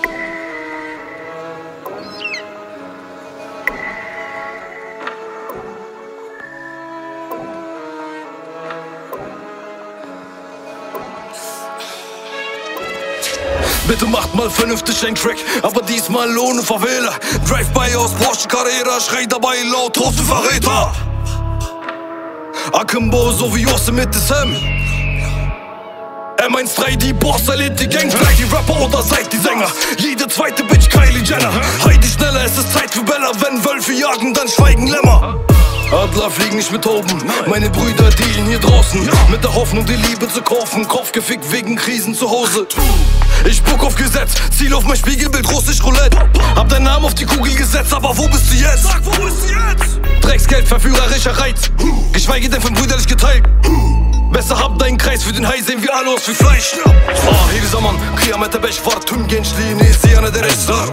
Bitte macht mal vernünftig ein Track, aber diesmal ohne Favela. Drive-by aus Porsche Carrera, schreit dabei laut, große Verräter. Akimbo so wie Josse mit SM. M13, die Boss erlebt die Gang. Seid die Rapper oder seid die Sänger? Jede zweite Bitch Kylie Jenner. Heidi schneller, es ist Zeit für Bella. Wenn Wölfe jagen, dann schweigen Lämmer. Adler fliegen nicht mit oben, meine Brüder dealen hier draußen. Mit der Hoffnung, die Liebe zu kaufen. Kopf gefickt wegen Krisen zu Hause. Ich spuck auf Gesetz, ziel auf mein Spiegelbild, russisch Roulette. Hab deinen Namen auf die Kugel gesetzt, aber wo bist du jetzt? Sag, wo bist du jetzt? Drecksgeld, verführerischer Reiz, geschweige denn von brüderlich geteilt. Besser hab deinen Kreis, für den Hai sehen wir alle aus wie Fleisch. Her zaman kıyamete 5 var, tüm gençliğini isyan eder esrar.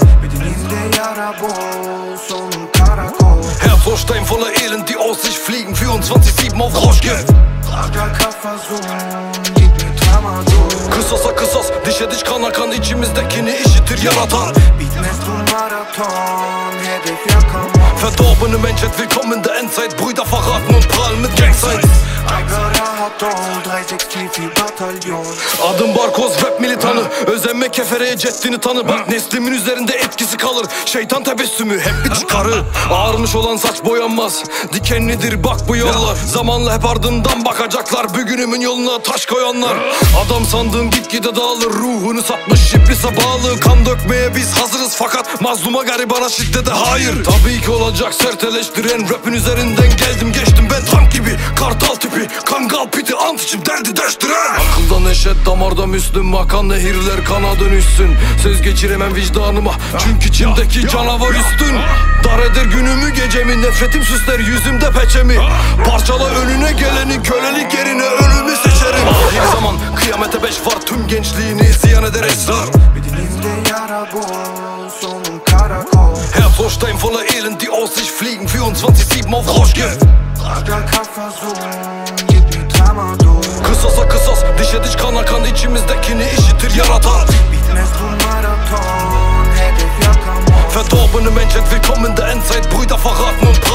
Herzvorstein voller Elend, die aus sich fliegen, 24/7 auf Rauschgift. Kısasa kısas, dişe diş kana kan, içimizdekini işitir yaratan. Verdorbene Menschheit, willkommen in der Endzeit. Brüder verraten und prahlen mit Gangsigns. Adım Barkoz, rap militanı. Özenme kefereye ceddini tanı. Bak neslimin üzerinde etkisi kalır. Şeytan tebessümü hep bir çıkarı. Ağarmış olan saç boyanmaz, dikenlidir bak bu yollar. Zamanla hep ardından bakacaklar, bugünümün yoluna taş koyanlar. Adam sandığın gitgide dağılır, ruhunu satmış iblise bağlı. Kan dökmeye biz hazırız fakat mazluma garibana şiddete hayır. Tabii ki olacak sert eleştiren, rapin üzerinden geldim geçtim ben tank gibi. Kartal tipi, kangal piti, ant içim derdi deştiren. Akıldan eşet, damarda Müslüm, akan nehirler kana dönüşsün. Söz geçiremem vicdanıma, çünkü içimdeki canavar üstün. Dar eder günümü gecemi, nefretim süsler yüzümde peçemi. Parçala önüne geleni, kölelik yerine ölümü seçerim. Ahir zaman kıyamete 5 var, tüm gençliğini isyan eder esrar. Herzvorstein voller Elend, die aus sich fliegen, 24/7 auf Rauschgift. Kısasa kısas, dişe diş kana kan, içimizdekini işitir yaratan. Verdorbene Menschheit, willkommen in der Endzeit. Brüder verraten und